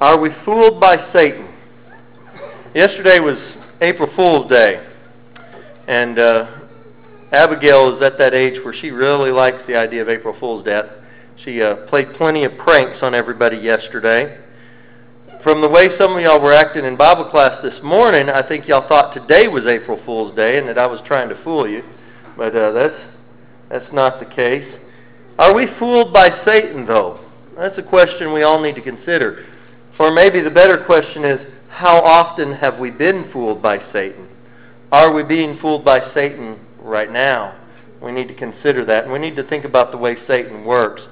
Are we fooled by Satan? Yesterday was April Fool's Day, and Abigail is at that age where she really likes the idea of April Fool's Day. She played plenty of pranks on everybody yesterday. From the way some of y'all were acting in Bible class this morning, I think y'all thought today was April Fool's Day and that I was trying to fool you, but that's not the case. Are we fooled by Satan, though? That's a question we all need to consider. Or maybe the better question is, how often have we been fooled by Satan? Are we being fooled by Satan right now? We need to consider that, and we need to think about the way Satan works.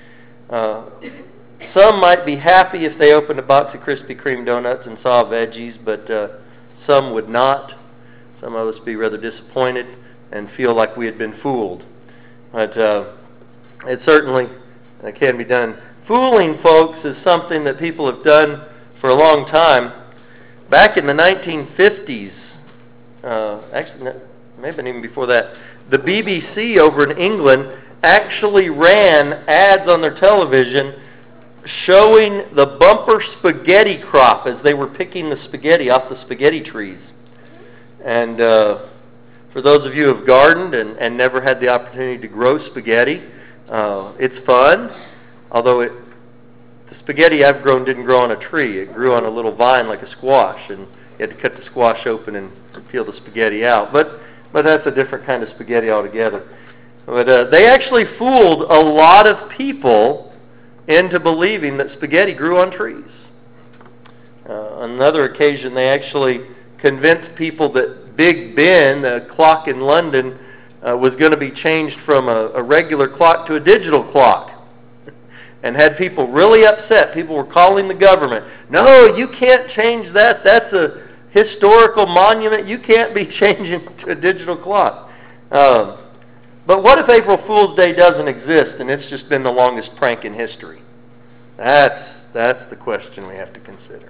Some might be happy if they opened a box of Krispy Kreme donuts and saw veggies, but some would not. Some of us would be rather disappointed and feel like we had been fooled. But it certainly can be done. Fooling folks is something that people have done for a long time. Back in the 1950s, actually maybe even before that, the BBC over in England actually ran ads on their television showing the bumper spaghetti crop as they were picking the spaghetti off the spaghetti trees. And for those of you who have gardened and never had the opportunity to grow spaghetti, it's fun. Although the spaghetti I've grown didn't grow on a tree. It grew on a little vine like a squash, and you had to cut the squash open and peel the spaghetti out. But that's a different kind of spaghetti altogether. But they actually fooled a lot of people into believing that spaghetti grew on trees. On another occasion, they actually convinced people that Big Ben, the clock in London, was going to be changed from a regular clock to a digital clock, and had people really upset. People were calling the government, "No, you can't change that. That's a historical monument. You can't be changing to a digital clock." But what if April Fool's Day doesn't exist and it's just been the longest prank in history? That's the question we have to consider.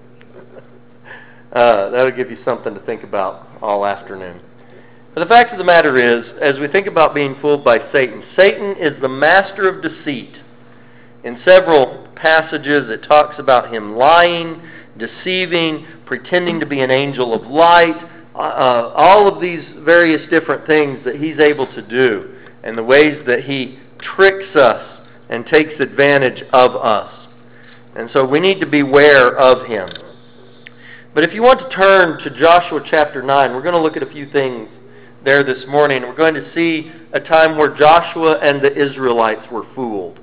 That'll give you something to think about all afternoon. But the fact of the matter is, as we think about being fooled by Satan, Satan is the master of deceit. In several passages, it talks about him lying, deceiving, pretending to be an angel of light, all of these various different things that he's able to do, and the ways that he tricks us and takes advantage of us. And so we need to beware of him. But if you want to turn to Joshua chapter 9, we're going to look at a few things there this morning. We're going to see a time where Joshua and the Israelites were fooled.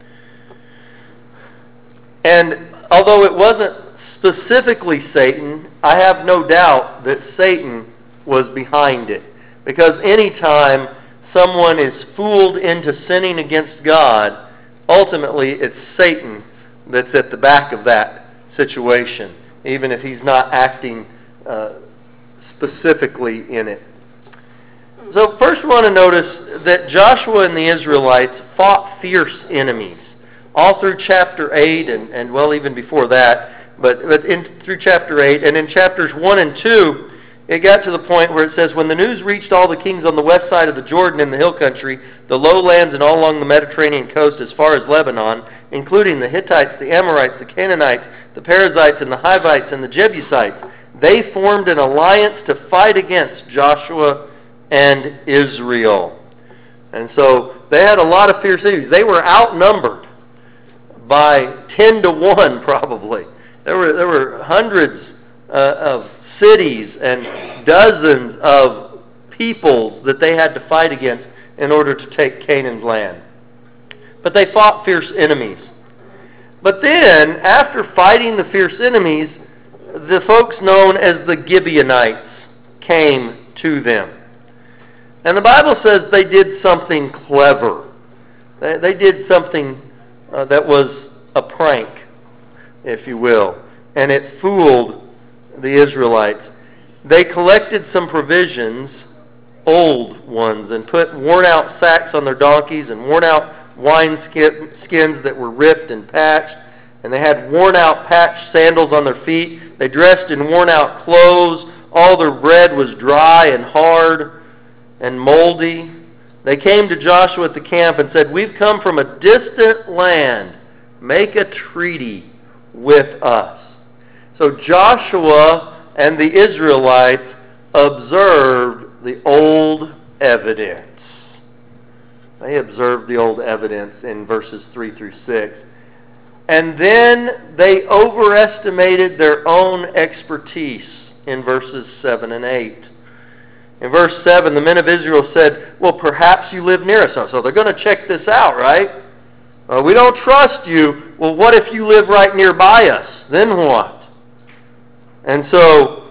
And although it wasn't specifically Satan, I have no doubt that Satan was behind it. Because anytime someone is fooled into sinning against God, ultimately it's Satan that's at the back of that situation, even if he's not acting specifically in it. So first we want to notice that Joshua and the Israelites fought fierce enemies. All through chapter 8 and well, even before that, but through chapter 8, and in chapters 1 and 2, it got to the point where it says, "When the news reached all the kings on the west side of the Jordan in the hill country, the lowlands and all along the Mediterranean coast as far as Lebanon, including the Hittites, the Amorites, the Canaanites, the Perizzites, and the Hivites, and the Jebusites, they formed an alliance to fight against Joshua and Israel." And so they had a lot of fierce enemies. They were outnumbered by 10 to 1 probably. There were hundreds of cities and dozens of peoples that they had to fight against in order to take Canaan's land. But they fought fierce enemies. But then, after fighting the fierce enemies, the folks known as the Gibeonites came to them. And the Bible says they did something clever. They did something that was a prank, if you will, and it fooled the Israelites. They collected some provisions, old ones, and put worn-out sacks on their donkeys and worn-out wine skins that were ripped and patched, and they had worn-out patched sandals on their feet. They dressed in worn-out clothes. All their bread was dry and hard and moldy. They came to Joshua at the camp and said, "We've come from a distant land. Make a treaty with us." So Joshua and the Israelites observed the old evidence. They observed the old evidence in verses 3 through 6. And then they overestimated their own expertise in verses 7 and 8. In verse 7, the men of Israel said, well, perhaps you live near us. So they're going to check this out, right? We don't trust you. Well, what if you live right nearby us? Then what? And so,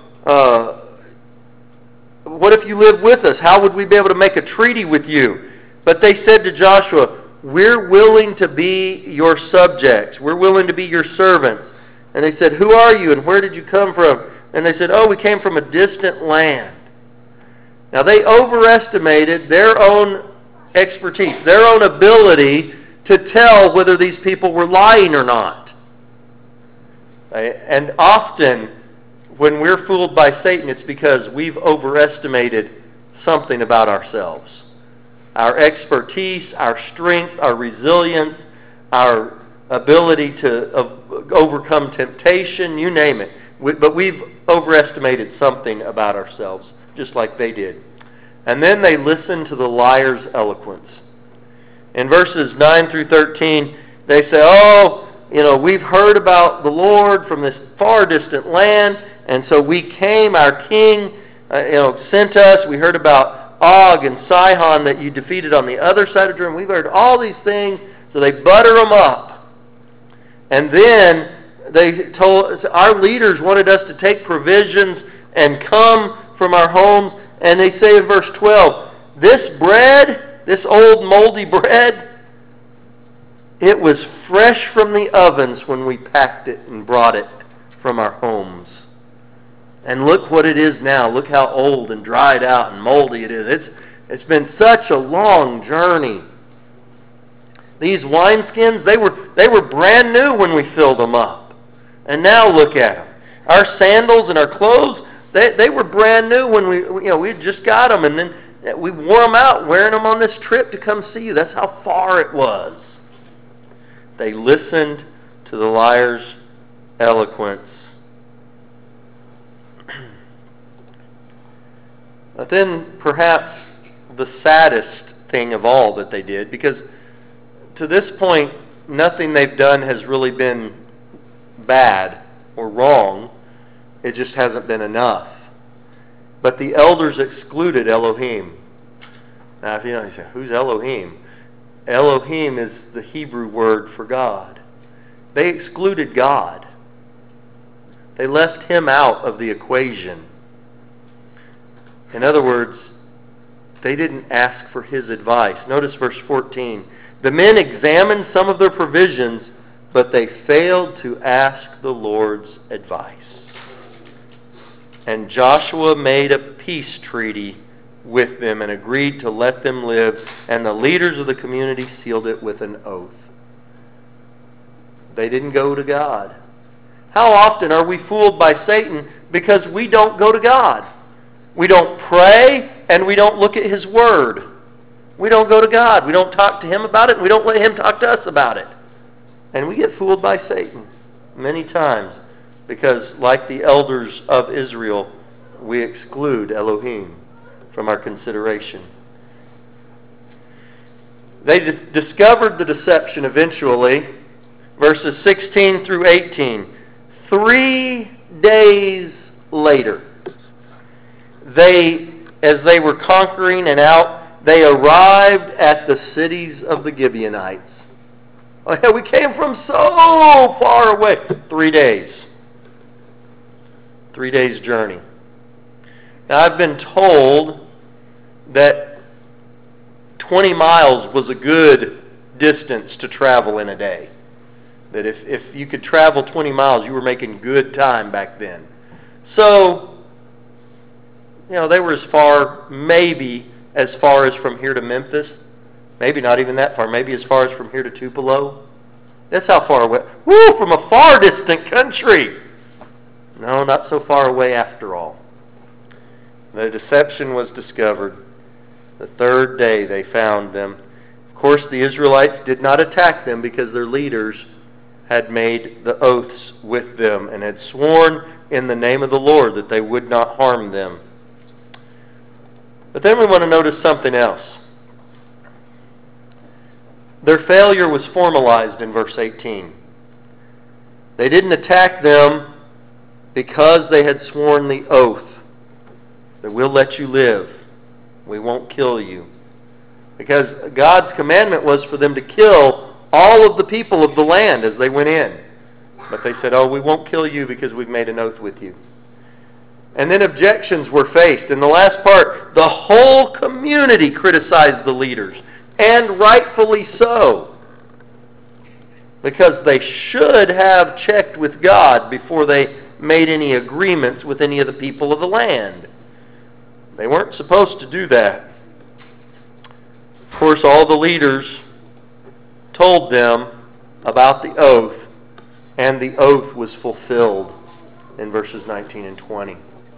what if you live with us? How would we be able to make a treaty with you? But they said to Joshua, we're willing to be your subjects. We're willing to be your servants. And they said, who are you and where did you come from? And they said, oh, we came from a distant land. Now they overestimated their own expertise, their own ability to tell whether these people were lying or not. And often when we're fooled by Satan, it's because we've overestimated something about ourselves. Our expertise, our strength, our resilience, our ability to overcome temptation, you name it. But we've overestimated something about ourselves, just like they did. And then they listened to the liar's eloquence. In verses 9 through 13, they say, we've heard about the Lord from this far distant land, and so we came, our king, sent us. We heard about Og and Sihon that you defeated on the other side of Jordan. We've heard all these things, so they butter them up. And then they told us, our leaders wanted us to take provisions and come from our homes. And they say in verse 12, this bread, this old moldy bread, it was fresh from the ovens when we packed it and brought it from our homes. And look what it is now. Look how old and dried out and moldy it is. It's been such a long journey. These wineskins, they were brand new when we filled them up. And now look at them. Our sandals and our clothes, they were brand new when we just got them, and then we wore them out wearing them on this trip to come see you. That's how far it was. They listened to the liar's eloquence. But then perhaps the saddest thing of all that they did, because to this point nothing they've done has really been bad or wrong. It just hasn't been enough. But the elders excluded Elohim. Now, if you say, who's Elohim? Elohim is the Hebrew word for God. They excluded God. They left him out of the equation. In other words, they didn't ask for his advice. Notice verse 14. The men examined some of their provisions, but they failed to ask the Lord's advice. And Joshua made a peace treaty with them and agreed to let them live, and the leaders of the community sealed it with an oath. They didn't go to God. How often are we fooled by Satan because we don't go to God? We don't pray, and we don't look at his word. We don't go to God. We don't talk to him about it, and we don't let him talk to us about it. And we get fooled by Satan many times because, like the elders of Israel, we exclude Elohim from our consideration. They discovered the deception eventually. Verses 16 through 18. 3 days later, as they were conquering and out, they arrived at the cities of the Gibeonites. Oh, yeah, we came from so far away. 3 days. 3 days journey. Now, I've been told that 20 miles was a good distance to travel in a day. That if you could travel 20 miles, you were making good time back then. So, they were maybe as far as from here to Memphis. Maybe not even that far. Maybe as far as from here to Tupelo. That's how far away. Woo, from a far distant country. No, not so far away after all. The deception was discovered. The 3rd day they found them. Of course, the Israelites did not attack them because their leaders had made the oaths with them and had sworn in the name of the Lord that they would not harm them. But then we want to notice something else. Their failure was formalized in verse 18. They didn't attack them because they had sworn the oath that we'll let you live. We won't kill you. Because God's commandment was for them to kill all of the people of the land as they went in. But they said, oh, we won't kill you because we've made an oath with you. And then objections were faced. In the last part, the whole community criticized the leaders. And rightfully so. Because they should have checked with God before they made any agreements with any of the people of the land. They weren't supposed to do that. Of course, all the leaders told them about the oath, and the oath was fulfilled in verses 19 and 20.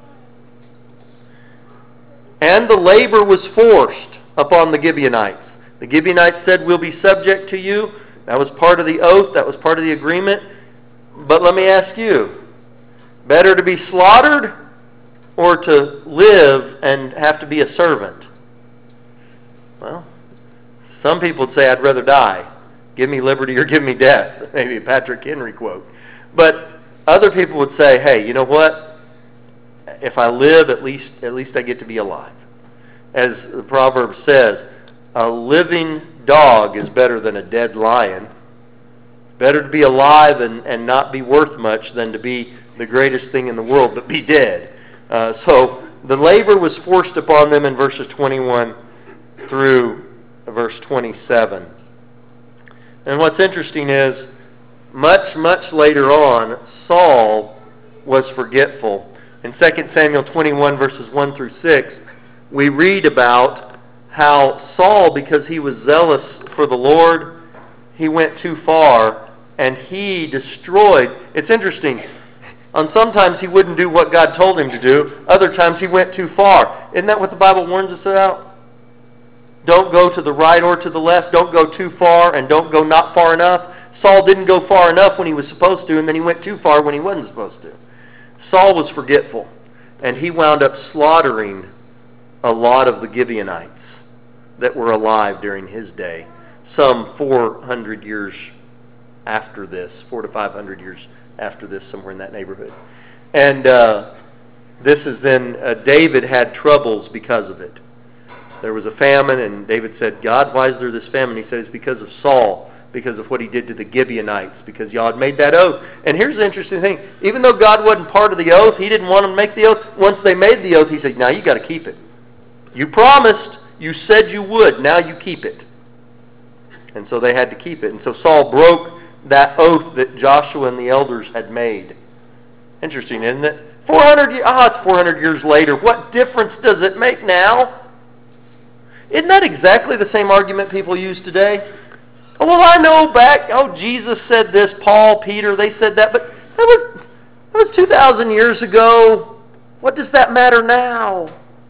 And the labor was forced upon the Gibeonites. The Gibeonites said, we'll be subject to you. That was part of the oath. That was part of the agreement. But let me ask you, better to be slaughtered or to live and have to be a servant? Well, some people would say, I'd rather die. Give me liberty or give me death. Maybe a Patrick Henry quote. But other people would say, hey, you know what? If I live, at least I get to be alive. As the proverb says, a living dog is better than a dead lion. Better to be alive and not be worth much than to be the greatest thing in the world, but be dead. So the labor was forced upon them in verses 21 through verse 27. And what's interesting is, much later on, Saul was forgetful. In 2 Samuel 21, verses 1 through 6, we read about how Saul, because he was zealous for the Lord, he went too far and he destroyed. It's interesting. On sometimes he wouldn't do what God told him to do. Other times he went too far. Isn't that what the Bible warns us about? Don't go to the right or to the left. Don't go too far and don't go not far enough. Saul didn't go far enough when he was supposed to, and then he went too far when he wasn't supposed to. Saul was forgetful, and he wound up slaughtering a lot of the Gibeonites that were alive during his day, some 400 years after this, 400 to 500 years after this, somewhere in that neighborhood. And this is then, David had troubles because of it. There was a famine, and David said, God, why is there this famine? He said, it's because of Saul, because of what he did to the Gibeonites, because y'all had made that oath. And here's the interesting thing. Even though God wasn't part of the oath, he didn't want them to make the oath. Once they made the oath, he said, now you got to keep it. You promised, you said you would, now you keep it. And so they had to keep it. And so Saul broke that oath that Joshua and the elders had made. Interesting, isn't it? 400 years, it's 400 years later. What difference does it make now? Isn't that exactly the same argument people use today? Oh, well, I know back, Jesus said this, Paul, Peter, they said that, but that was 2,000 years ago. What does that matter now?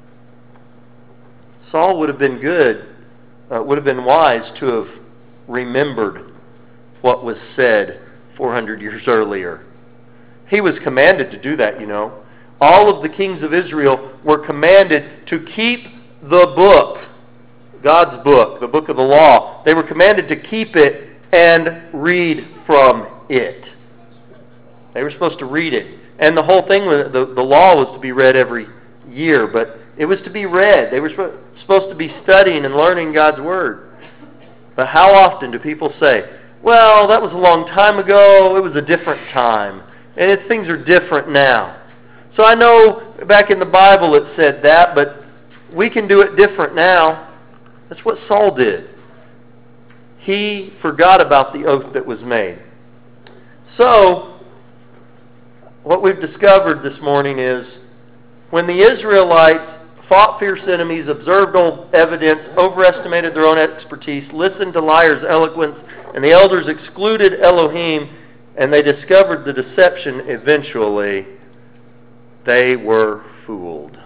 Saul would have been would have been wise to have remembered what was said 400 years earlier. He was commanded to do that, you know. All of the kings of Israel were commanded to keep the book, God's book, the book of the law. They were commanded to keep it and read from it. They were supposed to read it. And the whole thing, the law was to be read every year, but it was to be read. They were supposed to be studying and learning God's Word. But how often do people say, well, that was a long time ago, it was a different time, and things are different now. So I know back in the Bible it said that, but we can do it different now. That's what Saul did. He forgot about the oath that was made. So, what we've discovered this morning is when the Israelites fought fierce enemies, observed old evidence, overestimated their own expertise, listened to liars' eloquence, and the elders excluded Elohim, and they discovered the deception eventually, they were fooled.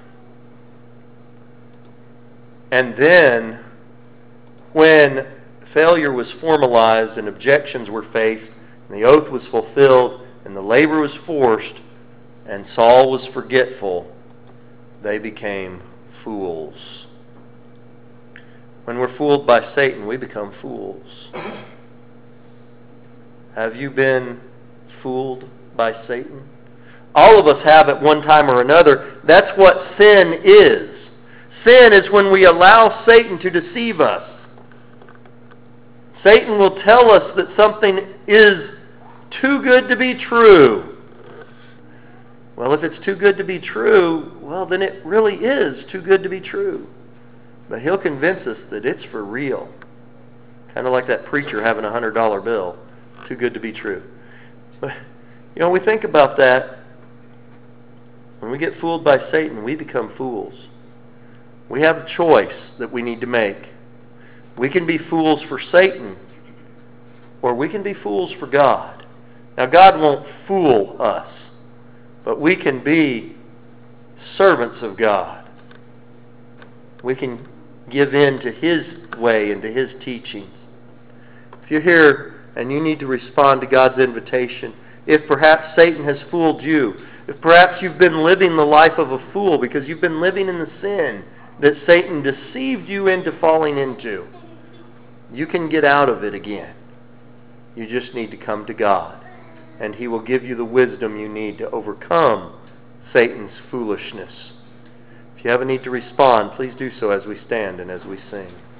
And then, when failure was formalized and objections were faced, And the oath was fulfilled, and the labor was forced, and Saul was forgetful. They became fools. When we're fooled by Satan, we become fools. Have you been fooled by Satan? All of us have at one time or another. That's what sin is. Sin is when we allow Satan to deceive us. Satan will tell us that something is too good to be true. Well, if it's too good to be true, well, then it really is too good to be true. But he'll convince us that it's for real. Kind of like that preacher having a $100 bill. Too good to be true. But, we think about that. When we get fooled by Satan, we become fools. We have a choice that we need to make. We can be fools for Satan, or we can be fools for God. Now, God won't fool us, but we can be servants of God. We can give in to His way and to His teachings. If you're here and you need to respond to God's invitation, if perhaps Satan has fooled you, if perhaps you've been living the life of a fool because you've been living in the sin that Satan deceived you into falling into, you can get out of it again. You just need to come to God, and He will give you the wisdom you need to overcome Satan's foolishness. If you have a need to respond, please do so as we stand and as we sing.